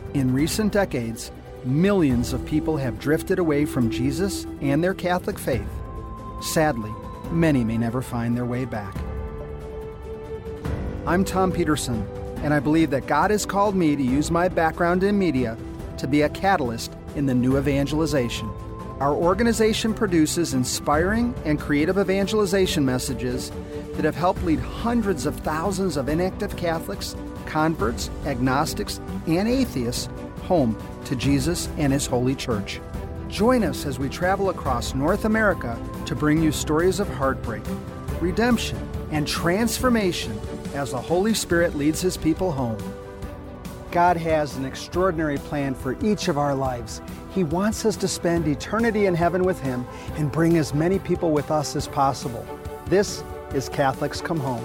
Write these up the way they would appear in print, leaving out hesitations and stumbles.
In recent decades, millions of people have drifted away from Jesus and their Catholic faith. Sadly, many may never find their way back. I'm Tom Peterson, and I believe that God has called me to use my background in media to be a catalyst in the new evangelization. Our organization produces inspiring and creative evangelization messages that have helped lead hundreds of thousands of inactive Catholics, converts, agnostics, and atheists home to Jesus and His Holy Church. Join us as we travel across North America to bring you stories of heartbreak, redemption, and transformation as the Holy Spirit leads His people home. God has an extraordinary plan for each of our lives. He wants us to spend eternity in heaven with Him and bring as many people with us as possible. This is Catholics Come Home.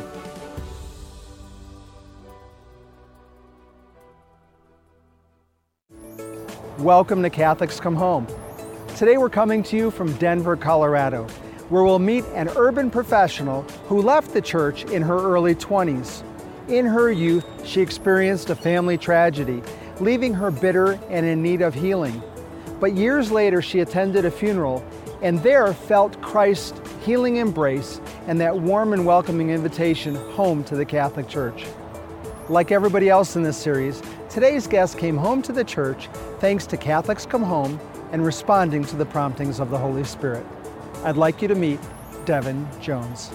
Welcome to Catholics Come Home. Today we're coming to you from Denver, Colorado, where we'll meet an urban professional who left the church in her early 20s. In her youth, she experienced a family tragedy, leaving her bitter and in need of healing. But years later, she attended a funeral and there felt Christ's healing embrace and that warm and welcoming invitation home to the Catholic Church. Like everybody else in this series, today's guest came home to the church thanks to Catholics Come Home and responding to the promptings of the Holy Spirit. I'd like you to meet Devin Jones.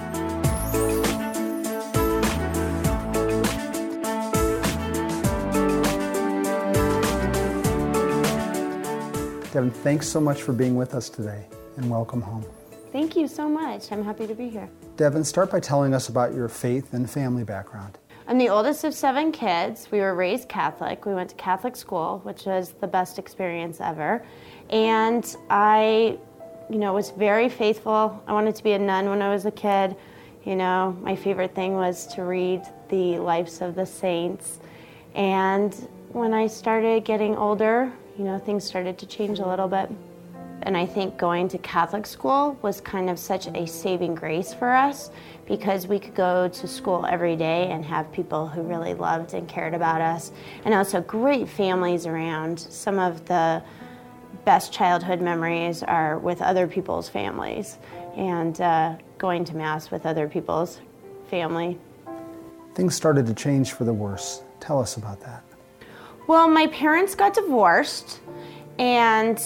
Devin, thanks so much for being with us today, and welcome home. Thank you so much. I'm happy to be here. Devin, start by telling us about your faith and family background. I'm the oldest of 7 kids. We were raised Catholic. We went to Catholic school, which was the best experience ever. And I, was very faithful. I wanted to be a nun when I was a kid. My favorite thing was to read the lives of the saints. And when I started getting older, things started to change a little bit. And I think going to Catholic school was kind of such a saving grace for us because we could go to school every day and have people who really loved and cared about us. And also great families around. Some of the best childhood memories are with other people's families and going to Mass with other people's family. Things started to change for the worse. Tell us about that. Well, my parents got divorced and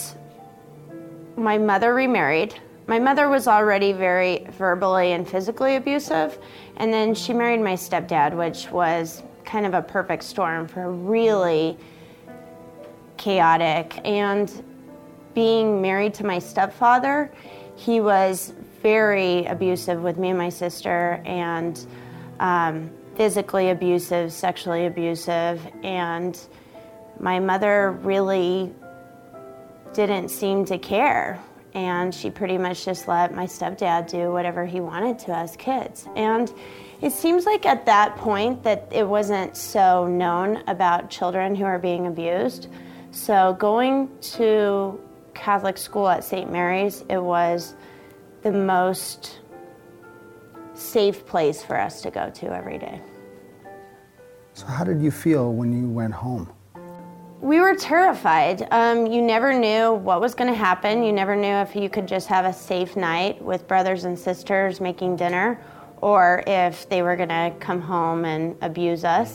my mother remarried. My mother was already very verbally and physically abusive, and then she married my stepdad, which was kind of a perfect storm for really chaotic. And being married to my stepfather, he was very abusive with me and my sister, and physically abusive, sexually abusive, and my mother really didn't seem to care, and she pretty much just let my stepdad do whatever he wanted to us kids. And it seems like at that point that it wasn't so known about children who are being abused. So going to Catholic school at St. Mary's, it was the most safe place for us to go to every day. So how did you feel when you went home? We were terrified. You never knew what was going to happen. You never knew if you could just have a safe night with brothers and sisters making dinner or if they were going to come home and abuse us.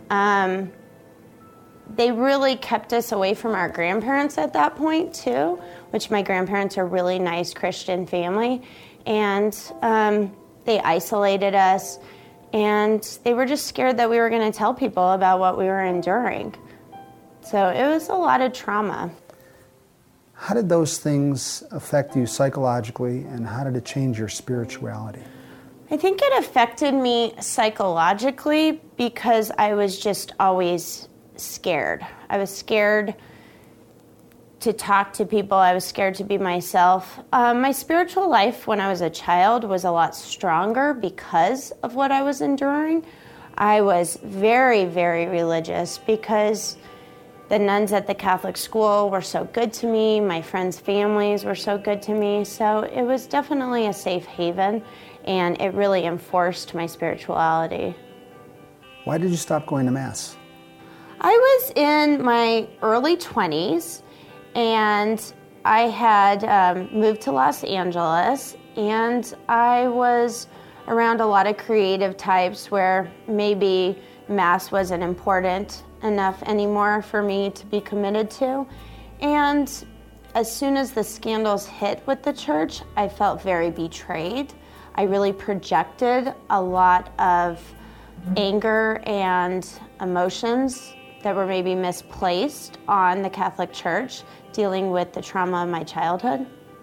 They really kept us away from our grandparents at that point, too, which my grandparents are a really nice Christian family. And they isolated us, and they were just scared that we were going to tell people about what we were enduring. So it was a lot of trauma. How did those things affect you psychologically, and how did it change your spirituality? I think it affected me psychologically because I was just always scared. I was scared to talk to people. I was scared to be myself. My spiritual life when I was a child was a lot stronger because of what I was enduring. I was very, very religious because the nuns at the Catholic school were so good to me. My friends' families were so good to me. So it was definitely a safe haven, and it really enforced my spirituality. Why did you stop going to Mass? I was in my early 20s, and I had moved to Los Angeles, and I was around a lot of creative types where maybe Mass wasn't important enough anymore for me to be committed to. And as soon as the scandals hit with the church, I felt very betrayed. I really projected a lot of anger and emotions that were maybe misplaced on the Catholic Church, dealing with the trauma of my childhood.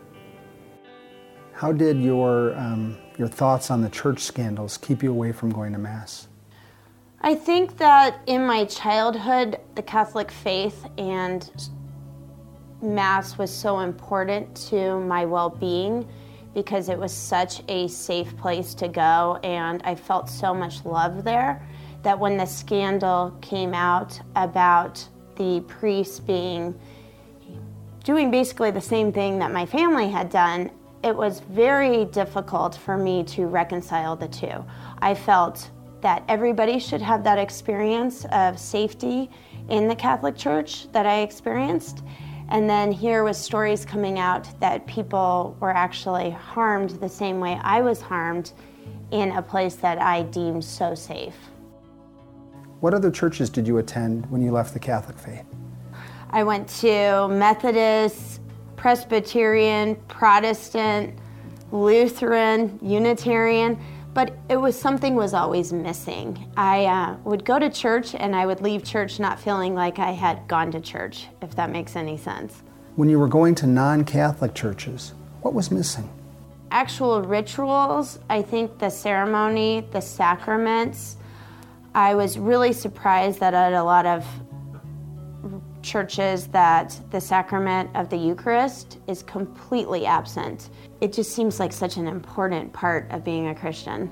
How did your thoughts on the church scandals keep you away from going to Mass? I think that in my childhood, the Catholic faith and Mass was so important to my well-being because it was such a safe place to go, and I felt so much love there that when the scandal came out about the priest doing basically the same thing that my family had done, it was very difficult for me to reconcile the two. I felt that everybody should have that experience of safety in the Catholic Church that I experienced. And then here was stories coming out that people were actually harmed the same way I was harmed in a place that I deemed so safe. What other churches did you attend when you left the Catholic faith? I went to Methodist, Presbyterian, Protestant, Lutheran, Unitarian, but something was always missing. I would go to church and I would leave church not feeling like I had gone to church, if that makes any sense. When you were going to non-Catholic churches, what was missing? Actual rituals, I think the ceremony, the sacraments. I was really surprised that at a lot of churches that the sacrament of the Eucharist is completely absent. It just seems like such an important part of being a Christian.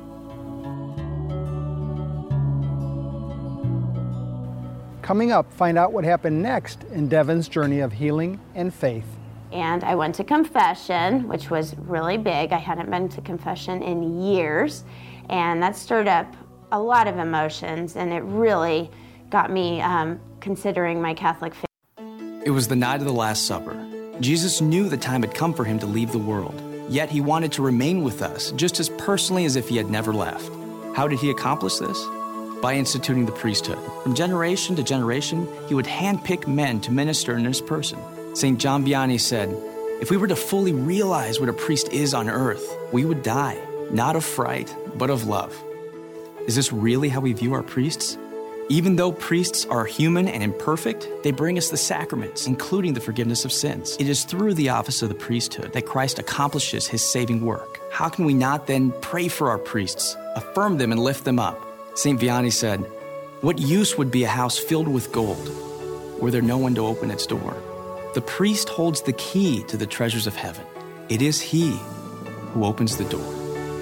Coming up, find out what happened next in Devon's journey of healing and faith. And I went to confession, which was really big. I hadn't been to confession in years, and that stirred up a lot of emotions, and it really got me considering my Catholic faith. It was the night of the Last Supper. Jesus knew the time had come for him to leave the world, yet he wanted to remain with us just as personally as if he had never left. How did he accomplish this? By instituting the priesthood. From generation to generation, he would handpick men to minister in his person. St. John Vianney said, "If we were to fully realize what a priest is on earth, we would die, not of fright, but of love." Is this really how we view our priests? Even though priests are human and imperfect, they bring us the sacraments, including the forgiveness of sins. It is through the office of the priesthood that Christ accomplishes his saving work. How can we not then pray for our priests, affirm them, and lift them up? St. Vianney said, "What use would be a house filled with gold, were there no one to open its door?" The priest holds the key to the treasures of heaven. It is he who opens the door.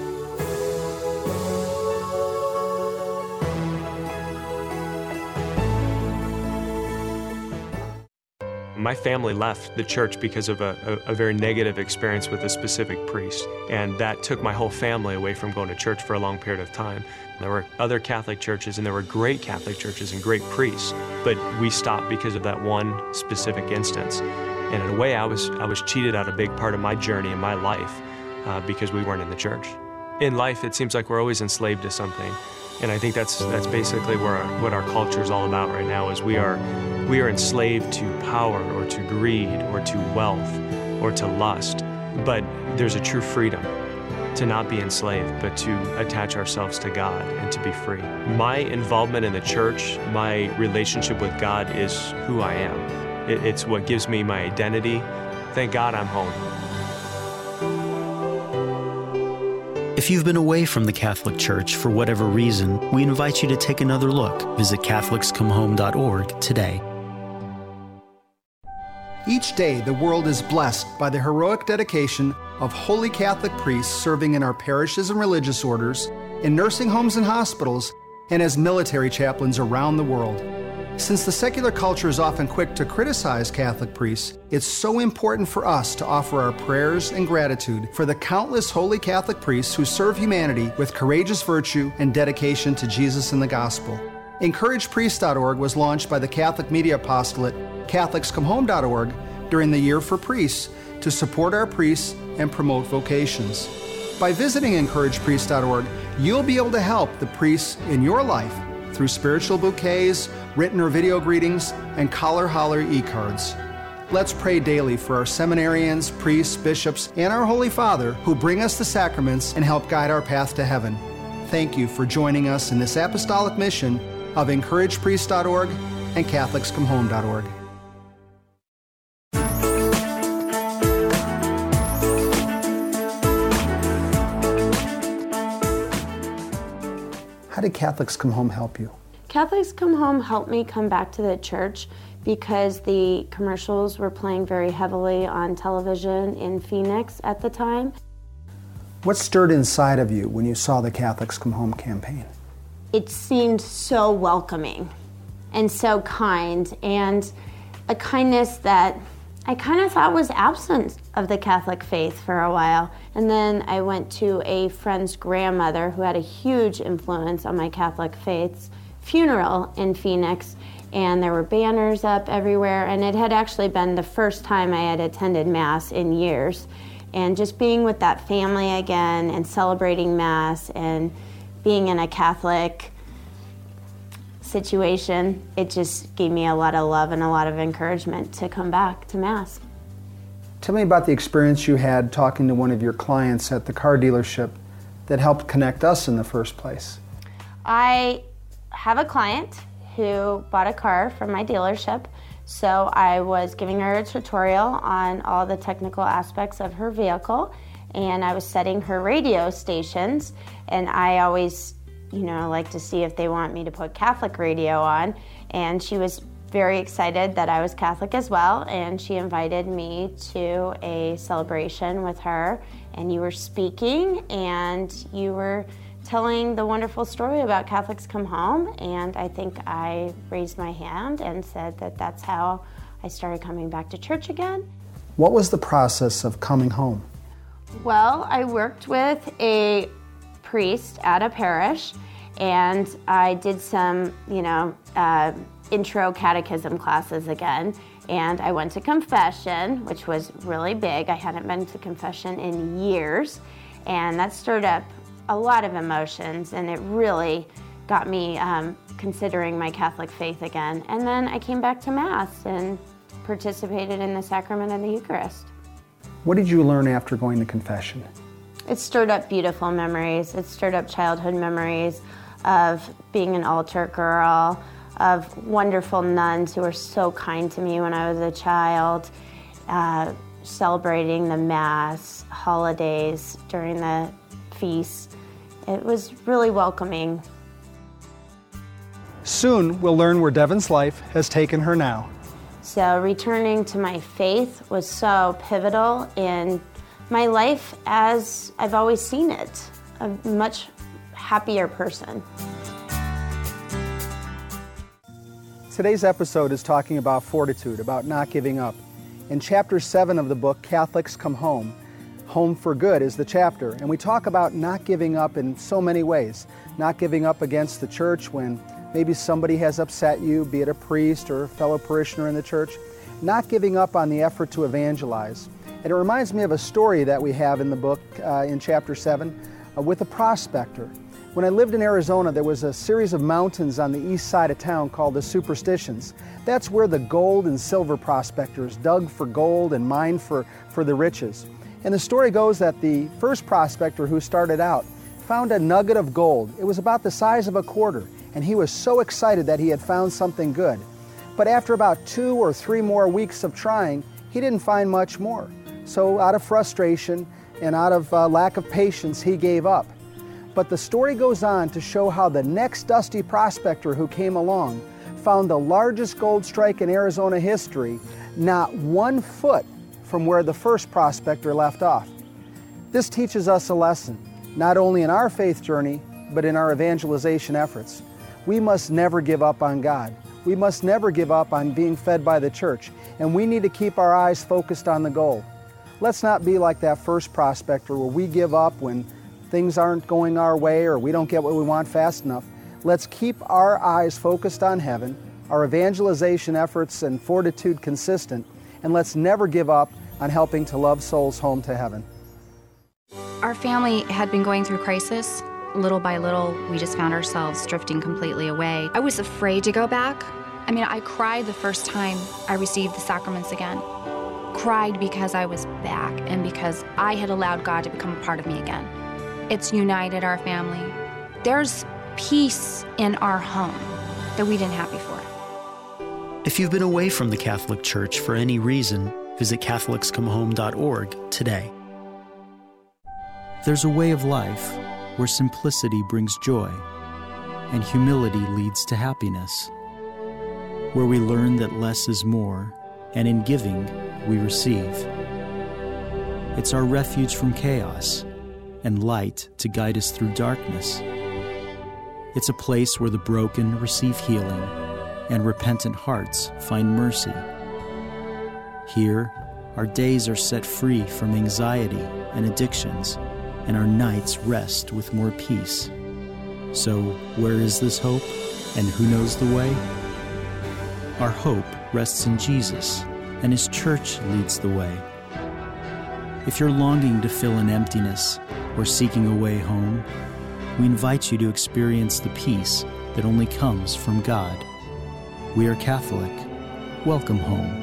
My family left the church because of a very negative experience with a specific priest, and that took my whole family away from going to church for a long period of time. There were other Catholic churches, and there were great Catholic churches and great priests, but we stopped because of that one specific instance. And in a way, I was cheated out a big part of my journey in my life because we weren't in the church. In life, it seems like we're always enslaved to something, and I think that's basically what our culture is all about right now. Is we are enslaved to power or to greed or to wealth or to lust. But there's a true freedom to not be enslaved, but to attach ourselves to God and to be free. My involvement in the church, my relationship with God is who I am. It's what gives me my identity. Thank God I'm home. If you've been away from the Catholic Church for whatever reason, we invite you to take another look. Visit CatholicsComeHome.org today. Each day, the world is blessed by the heroic dedication of holy Catholic priests serving in our parishes and religious orders, in nursing homes and hospitals, and as military chaplains around the world. Since the secular culture is often quick to criticize Catholic priests, it's so important for us to offer our prayers and gratitude for the countless holy Catholic priests who serve humanity with courageous virtue and dedication to Jesus and the gospel. EncouragePriests.org was launched by the Catholic Media Apostolate, CatholicsComeHome.org, during the Year for Priests to support our priests and promote vocations. By visiting EncouragePriests.org, you'll be able to help the priests in your life through spiritual bouquets, written or video greetings, and Collar Holler e-cards. Let's pray daily for our seminarians, priests, bishops, and our Holy Father who bring us the sacraments and help guide our path to heaven. Thank you for joining us in this apostolic mission of EncouragePriests.org and CatholicsComeHome.org. How did Catholics Come Home help you? Catholics Come Home helped me come back to the church because the commercials were playing very heavily on television in Phoenix at the time. What stirred inside of you when you saw the Catholics Come Home campaign? It seemed so welcoming and so kind, and a kindness that I kind of thought was absent of the Catholic faith for a while. And then I went to a friend's grandmother who had a huge influence on my Catholic faith's funeral in Phoenix, and there were banners up everywhere, and it had actually been the first time I had attended Mass in years. And just being with that family again and celebrating Mass and being in a Catholic situation, it just gave me a lot of love and a lot of encouragement to come back to Mass. Tell me about the experience you had talking to one of your clients at the car dealership that helped connect us in the first place. I have a client who bought a car from my dealership, so I was giving her a tutorial on all the technical aspects of her vehicle, and I was setting her radio stations, and I always like to see if they want me to put Catholic radio on, and she was very excited that I was Catholic as well, and she invited me to a celebration with her, and you were speaking, and you were telling the wonderful story about Catholics Come Home, and I think I raised my hand and said that that's how I started coming back to church again. What was the process of coming home? Well, I worked with a priest at a parish, and I did some, intro catechism classes again, and I went to confession, which was really big. I hadn't been to confession in years, and that stirred up a lot of emotions, and it really got me considering my Catholic faith again. And then I came back to Mass and participated in the sacrament of the Eucharist. What did you learn after going to confession? It stirred up beautiful memories. It stirred up childhood memories of being an altar girl, of wonderful nuns who were so kind to me when I was a child, celebrating the Mass, holidays, during the feasts. It was really welcoming. Soon we'll learn where Devon's life has taken her now. So returning to my faith was so pivotal in my life as I've always seen it, a much happier person. Today's episode is talking about fortitude, about not giving up. In Chapter 7 of the book, Catholics Come Home, Home for Good is the chapter, and we talk about not giving up in so many ways. Not giving up against the church when maybe somebody has upset you, be it a priest or a fellow parishioner in the church. Not giving up on the effort to evangelize. And it reminds me of a story that we have in the book in Chapter 7 with a prospector. When I lived in Arizona, there was a series of mountains on the east side of town called the Superstitions. That's where the gold and silver prospectors dug for gold and mined for the riches. And the story goes that the first prospector who started out found a nugget of gold. It was about the size of a quarter, and he was so excited that he had found something good. But after about 2 or 3 more weeks of trying, he didn't find much more. So out of frustration and out of lack of patience, he gave up. But the story goes on to show how the next dusty prospector who came along found the largest gold strike in Arizona history, not 1 foot from where the first prospector left off. This teaches us a lesson, not only in our faith journey, but in our evangelization efforts. We must never give up on God. We must never give up on being fed by the church, and we need to keep our eyes focused on the goal. Let's not be like that first prospector where we give up when things aren't going our way or we don't get what we want fast enough. Let's keep our eyes focused on heaven, our evangelization efforts and fortitude consistent, and let's never give up on helping to love souls home to heaven. Our family had been going through crisis. Little by little, we just found ourselves drifting completely away. I was afraid to go back. I cried the first time I received the sacraments again. Cried because I was back and because I had allowed God to become a part of me again. It's united our family. There's peace in our home that we didn't have before. If you've been away from the Catholic Church for any reason, visit CatholicsComeHome.org today. There's a way of life where simplicity brings joy and humility leads to happiness, where we learn that less is more, and in giving, we receive. It's our refuge from chaos and light to guide us through darkness. It's a place where the broken receive healing and repentant hearts find mercy. Here, our days are set free from anxiety and addictions, and our nights rest with more peace. So, where is this hope, and who knows the way? Our hope rests in Jesus, and His church leads the way. If you're longing to fill an emptiness or seeking a way home, we invite you to experience the peace that only comes from God. We are Catholic. Welcome home.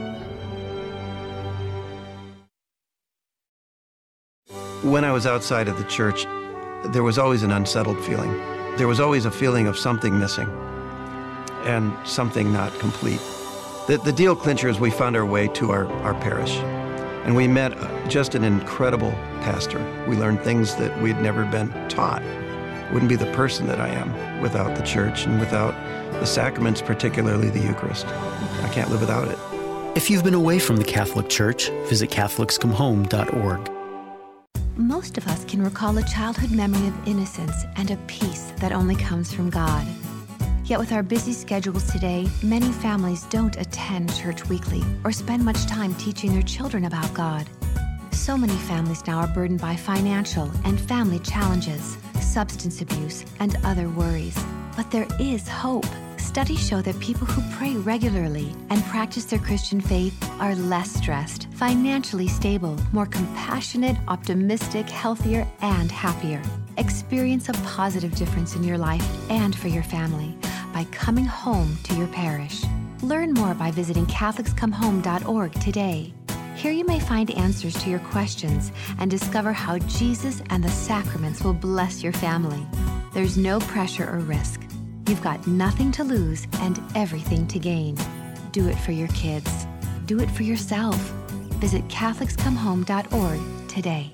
When I was outside of the church, there was always an unsettled feeling. There was always a feeling of something missing and something not complete. The deal clincher is we found our way to our parish, and we met just an incredible pastor. We learned things that we'd never been taught. Wouldn't be the person that I am without the church and without the sacraments, particularly the Eucharist. I can't live without it. If you've been away from the Catholic Church, visit CatholicsComeHome.org. Most of us can recall a childhood memory of innocence and a peace that only comes from God. Yet with our busy schedules today, many families don't attend church weekly or spend much time teaching their children about God. So many families now are burdened by financial and family challenges, substance abuse, and other worries. But there is hope. Studies show that people who pray regularly and practice their Christian faith are less stressed, financially stable, more compassionate, optimistic, healthier, and happier. Experience a positive difference in your life and for your family by coming home to your parish. Learn more by visiting CatholicsComeHome.org today. Here you may find answers to your questions and discover how Jesus and the sacraments will bless your family. There's no pressure or risk. You've got nothing to lose and everything to gain. Do it for your kids. Do it for yourself. Visit CatholicsComeHome.org today.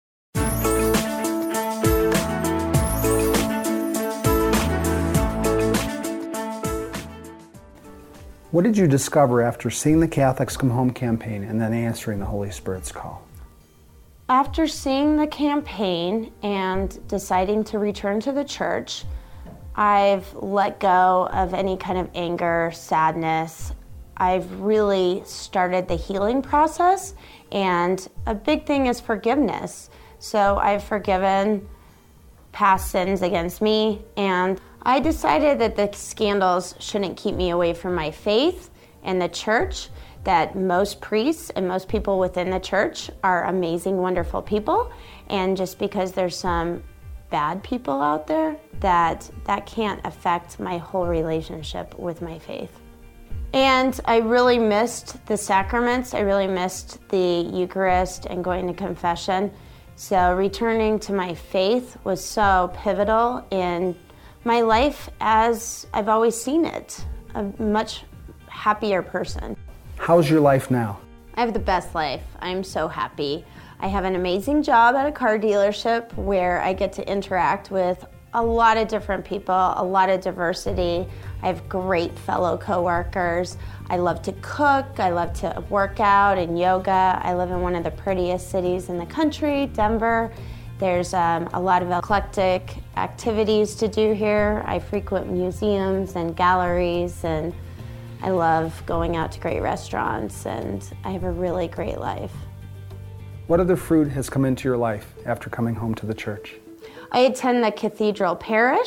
What did you discover after seeing the Catholics Come Home campaign and then answering the Holy Spirit's call? After seeing the campaign and deciding to return to the church, I've let go of any kind of anger, sadness. I've really started the healing process, and a big thing is forgiveness. So I've forgiven past sins against me, and I decided that the scandals shouldn't keep me away from my faith and the church, that most priests and most people within the church are amazing, wonderful people, and just because there's some bad people out there, that can't affect my whole relationship with my faith. And I really missed the sacraments. I really missed the Eucharist and going to confession. So returning to my faith was so pivotal in my life as I've always seen it, a much happier person. How's your life now? I have the best life. I'm so happy. I have an amazing job at a car dealership where I get to interact with a lot of different people, a lot of diversity. I have great fellow coworkers. I love to cook. I love to work out and yoga. I live in one of the prettiest cities in the country, Denver. There's a lot of eclectic activities to do here. I frequent museums and galleries, and I love going out to great restaurants, and I have a really great life. What other fruit has come into your life after coming home to the church? I attend the Cathedral Parish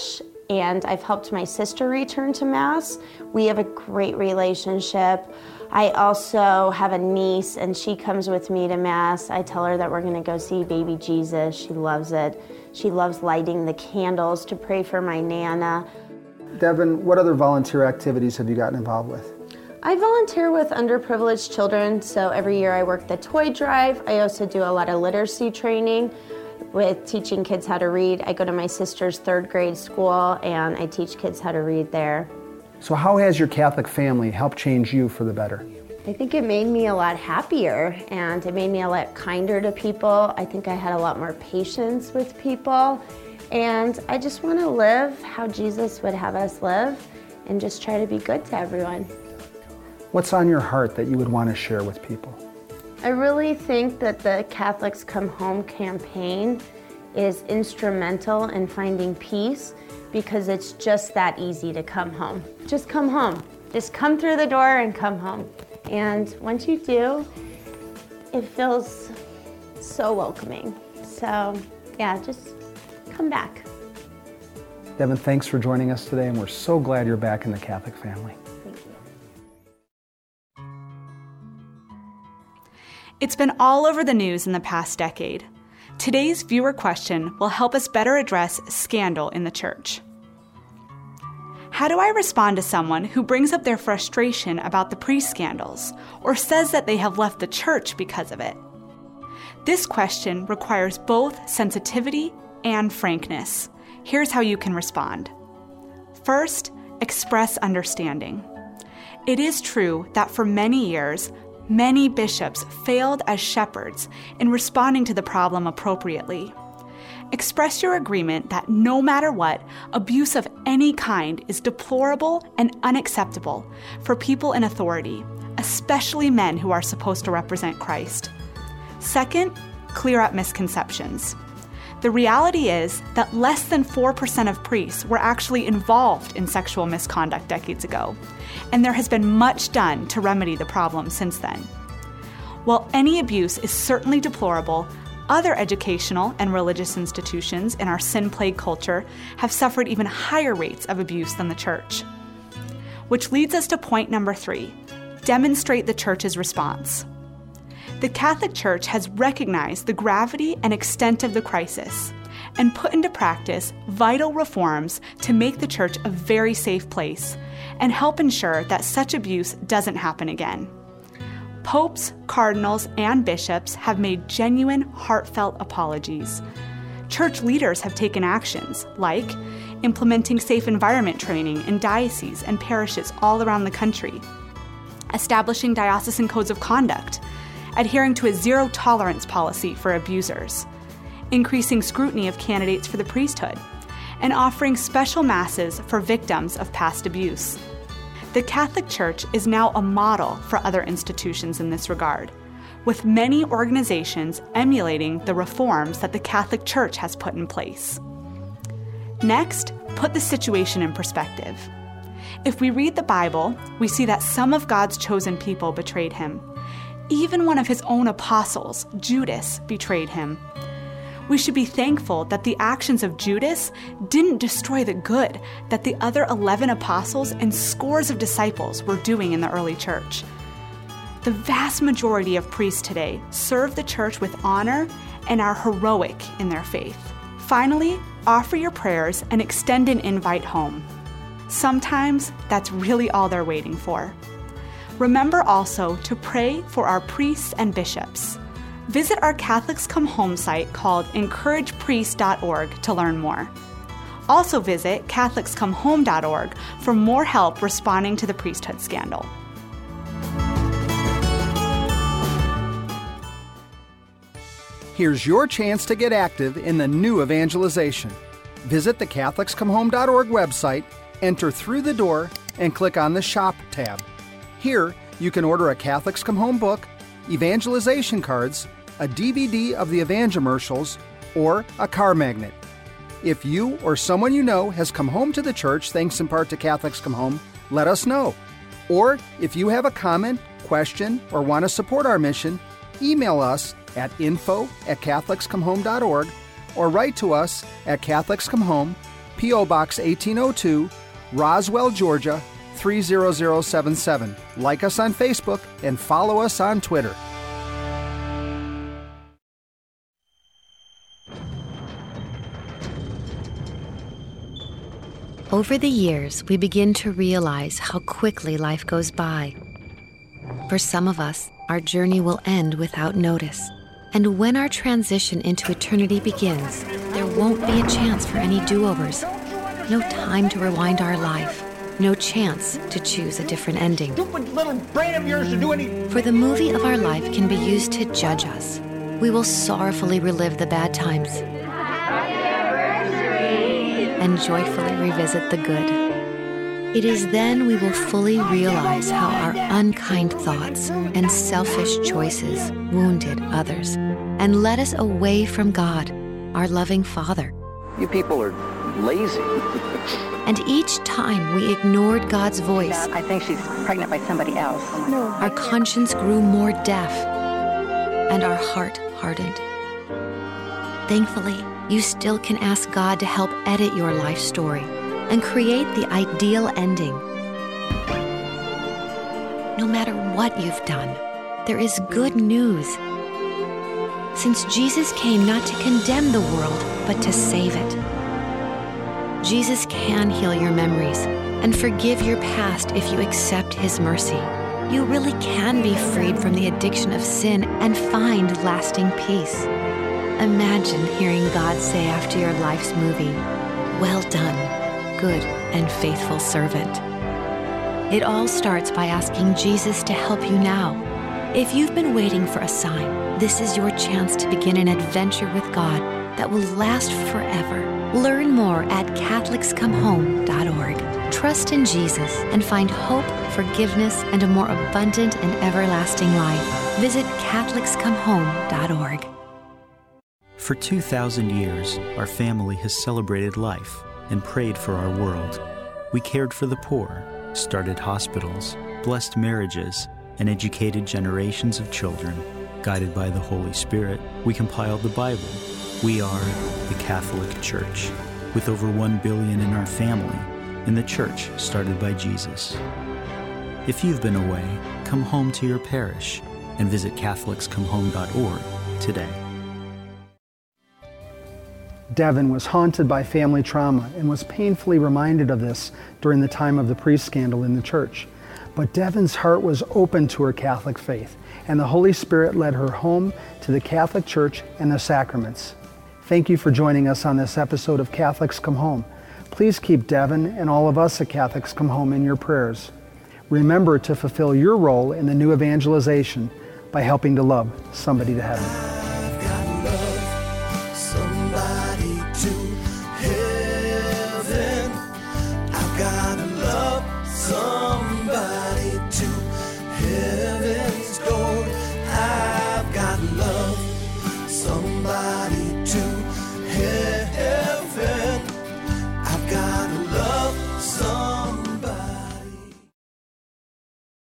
and I've helped my sister return to Mass. We have a great relationship. I also have a niece, and she comes with me to Mass. I tell her that we're going to go see baby Jesus. She loves it. She loves lighting the candles to pray for my Nana. Devin, what other volunteer activities have you gotten involved with? I volunteer with underprivileged children, so every year I work the toy drive. I also do a lot of literacy training with teaching kids how to read. I go to my sister's 3rd grade school, and I teach kids how to read there. So how has your Catholic family helped change you for the better? I think it made me a lot happier, and it made me a lot kinder to people. I think I had a lot more patience with people, and I just want to live how Jesus would have us live and just try to be good to everyone. What's on your heart that you would want to share with people? I really think that the Catholics Come Home campaign is instrumental in finding peace, because it's just that easy to come home. Just come home. Just come through the door and come home. And once you do, it feels so welcoming. So yeah, just come back. Devin, thanks for joining us today, and we're so glad you're back in the Catholic family. Thank you. It's been all over the news in the past decade. Today's viewer question will help us better address scandal in the church. How do I respond to someone who brings up their frustration about the priest scandals or says that they have left the church because of it? This question requires both sensitivity and frankness. Here's how you can respond. First, express understanding. It is true that for many years, many bishops failed as shepherds in responding to the problem appropriately. Express your agreement that no matter what, abuse of any kind is deplorable and unacceptable for people in authority, especially men who are supposed to represent Christ. Second, clear up misconceptions. The reality is that less than 4% of priests were actually involved in sexual misconduct decades ago, and there has been much done to remedy the problem since then. While any abuse is certainly deplorable, other educational and religious institutions in our sin-plagued culture have suffered even higher rates of abuse than the church. Which leads us to point number 3, demonstrate the church's response. The Catholic Church has recognized the gravity and extent of the crisis and put into practice vital reforms to make the church a very safe place and help ensure that such abuse doesn't happen again. Popes, cardinals, and bishops have made genuine, heartfelt apologies. Church leaders have taken actions like implementing safe environment training in dioceses and parishes all around the country, establishing diocesan codes of conduct, adhering to a zero-tolerance policy for abusers, increasing scrutiny of candidates for the priesthood, and offering special masses for victims of past abuse. The Catholic Church is now a model for other institutions in this regard, with many organizations emulating the reforms that the Catholic Church has put in place. Next, put the situation in perspective. If we read the Bible, we see that some of God's chosen people betrayed him. Even one of his own apostles, Judas, betrayed him. We should be thankful that the actions of Judas didn't destroy the good that the other 11 apostles and scores of disciples were doing in the early church. The vast majority of priests today serve the church with honor and are heroic in their faith. Finally, offer your prayers and extend an invite home. Sometimes that's really all they're waiting for. Remember also to pray for our priests and bishops. Visit our Catholics Come Home site called encouragepriests.org to learn more. Also visit catholicscomehome.org for more help responding to the priesthood scandal. Here's your chance to get active in the new evangelization. Visit the catholicscomehome.org website, enter through the door, and click on the Shop tab. Here, you can order a Catholics Come Home book, evangelization cards, a DVD of the Evangelicals, or a car magnet. If you or someone you know has come home to the church thanks in part to Catholics Come Home, let us know. Or if you have a comment, question, or want to support our mission, email us at info@catholicscomehome.org or write to us at Catholics Come Home, P.O. Box 1802, Roswell, Georgia 30077. Like us on Facebook and follow us on Twitter. Over the years, we begin to realize how quickly life goes by. For some of us, our journey will end without notice. And when our transition into eternity begins, there won't be a chance for any do-overs. No time to rewind our life. No chance to choose a different ending. Stupid little brain of yours to do any... For the movie of our life can be used to judge us. We will sorrowfully relive the bad times and joyfully revisit the good. It is then we will fully realize how our unkind thoughts and selfish choices wounded others and led us away from God, our loving Father. You people are lazy. And each time we ignored God's voice, I think she's pregnant by somebody else. Our conscience grew more deaf and our heart hardened. Thankfully, you still can ask God to help edit your life story and create the ideal ending. No matter what you've done, there is good news. Since Jesus came not to condemn the world, but to save it. Jesus can heal your memories and forgive your past if you accept His mercy. You really can be freed from the addiction of sin and find lasting peace. Imagine hearing God say after your life's movie, "Well done, good and faithful servant." It all starts by asking Jesus to help you now. If you've been waiting for a sign, this is your chance to begin an adventure with God that will last forever. Learn more at CatholicsComeHome.org. Trust in Jesus and find hope, forgiveness, and a more abundant and everlasting life. Visit CatholicsComeHome.org. For 2,000 years, our family has celebrated life and prayed for our world. We cared for the poor, started hospitals, blessed marriages, and educated generations of children. Guided by the Holy Spirit, we compiled the Bible. We are the Catholic Church, with over 1 billion in our family, in the church started by Jesus. If you've been away, come home to your parish and visit CatholicsComeHome.org today. Devin was haunted by family trauma and was painfully reminded of this during the time of the priest scandal in the church. But Devin's heart was open to her Catholic faith, and the Holy Spirit led her home to the Catholic Church and the sacraments. Thank you for joining us on this episode of Catholics Come Home. Please keep Devin and all of us at Catholics Come Home in your prayers. Remember to fulfill your role in the new evangelization by helping to love somebody to heaven. I've got love, somebody to